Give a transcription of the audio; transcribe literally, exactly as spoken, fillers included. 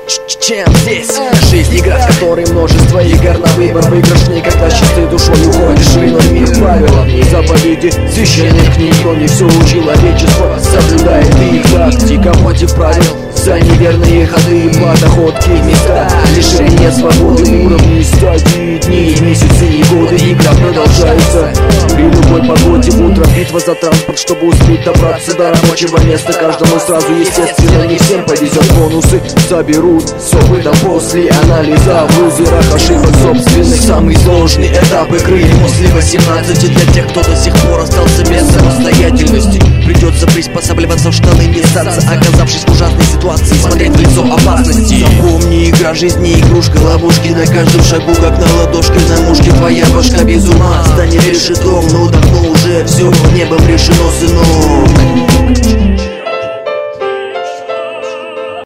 чем здесь. Жизнь игра, в которой множество игр на выбор. Выигрыш не когда чистой душой уходишь в иной мир. Правила в ней, заповеди священных книг, но не все человечество соблюдает их. Тактика против правил за неверные ходы, подоходки в места, лишение свободы, уровни, стадии, дни, месяцы и годы. Игра продолжается при любой погоде. Утро, битва за транспорт, чтобы успеть добраться до рабочего места. Каждому сразу, естественно, не всем повезет. Бонусы заберут с опытом после анализа в лузерах ошибок собственных. Самый сложный этап игры после восемнадцати для тех, кто до сих пор остался без самостоятельности. Придется приспосабливаться в штаны, не статься, оказавшись в ужасной ситуации, смотреть в лицо опасности. Запомни, игра жизни, игрушка, ловушки на каждом шагу, как на ладошке, на мушке. Твоя башка без ума станет решетом, но давно уже все небом решено, сынок.